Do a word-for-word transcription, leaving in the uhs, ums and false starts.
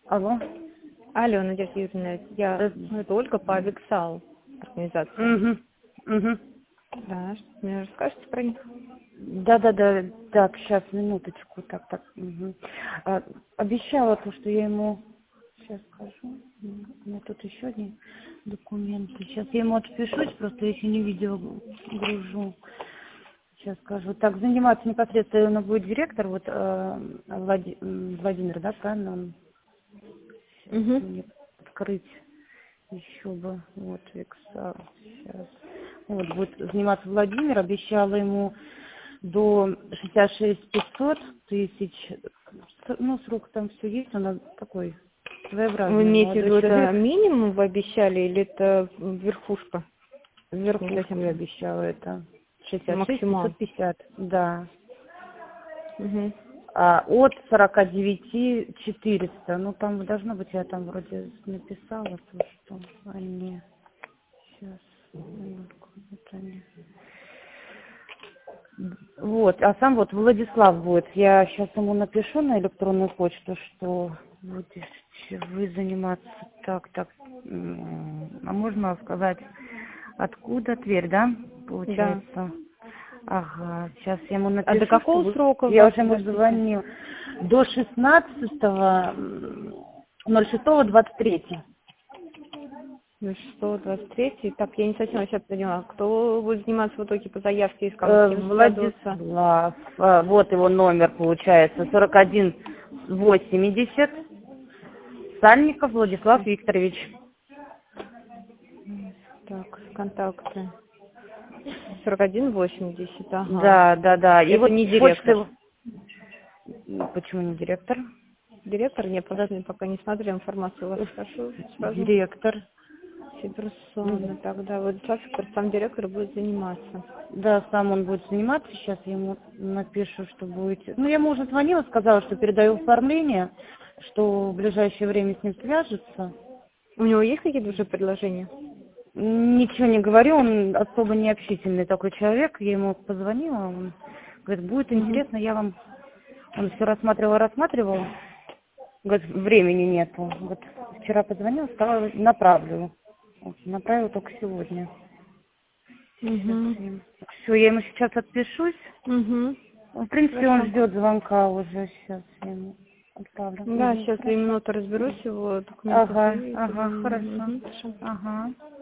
Алло. Алло, Надежда Юрьевна, я Здравствуйте. это Ольга по Авексал организации. Угу. Угу. Да, что мне расскажете про них? Да, да, да. Так, сейчас, минуточку. Так, так. Угу. А, обещала то, что я ему... Сейчас скажу. У меня тут еще одни документы. Сейчас я ему отпишусь, просто я еще не видео гружу. Сейчас скажу. Так, заниматься непосредственно будет директор, вот э, Влади- м, Владимир, да, правильно? Он сейчас Угу. мне открыть еще бы. Вот, Excel. Сейчас. Вот, будет заниматься Владимир. Обещала ему до шестьдесят шесть пятьсот тысяч. С- Ну, срок там все есть, он такой Вы своеобразный имеете в молодой виду, это человек. минимум вы обещали или это верхушка? Верхушку я Обязательно. обещала это. шестьдесят шесть Максимал. пятьсот пятьдесят, да. Угу. А от сорока девяти четыреста. Ну, там должно быть, я там вроде написала, то, что они... Сейчас, минутку, вот они. Вот, а сам вот Владислав будет. Я сейчас ему напишу на электронную почту, что будете вы заниматься так, так. м, А можно сказать, откуда Тверь, да, Да. получается? Ага, сейчас я ему А до напишу, что какого вы... срока у Я вас, уже ему простите? звонила. До шестнадцатого ноль шестого двадцать третьего. шестого двадцать третьего. Так, я не совсем сейчас поняла. Кто будет заниматься в итоге по заявке, и с кем, с Э, кем связываться? Владислав, э, вот его номер получается, сорок один восемьдесят. Сальников Владислав Викторович. Так, контакты. сорок один восемьдесят, ага. Да, да, да. И Это вот не почта директор. его... Почему не директор? Директор? Я Да, просто не- пока не смотрела информацию. У вас спрошу сразу. директор. Все персоны. Мгм. Тогда вот сейчас сам директор будет заниматься. Да, сам он будет заниматься. Сейчас я ему напишу, что будете... Ну, я ему уже звонила, сказала, что передаю оформление, что в ближайшее время с ним свяжется. У него есть какие-то уже предложения? Ничего не говорю, он особо не общительный такой человек. Я ему позвонила, он говорит, будет Угу. интересно, я вам... Он все рассматривал, рассматривал. Говорит, времени нету. Вот вчера позвонил, сказала, направлю. Вот, направила только сегодня. Угу. Все, я ему сейчас отпишусь. Угу. В принципе, он Хорошо. ждет звонка уже. Сейчас я ему отправлю. Да, Мгм, сейчас две хорошо. минуты разберусь, его документы Ага, сдаю и ага, позвоню. хорошо. Угу. Хорошо. Ага.